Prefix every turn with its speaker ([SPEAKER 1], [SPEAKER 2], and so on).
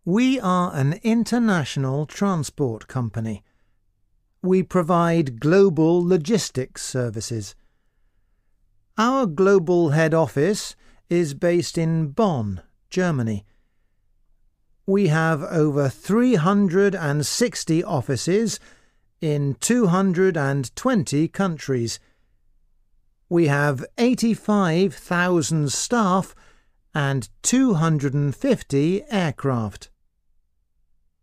[SPEAKER 1] We are an international transport company. We provide global logistics services. Our global head office is based in Bonn, Germany. We have over 360 offices in 220 countries. We have 85,000 staff and 250 aircraft.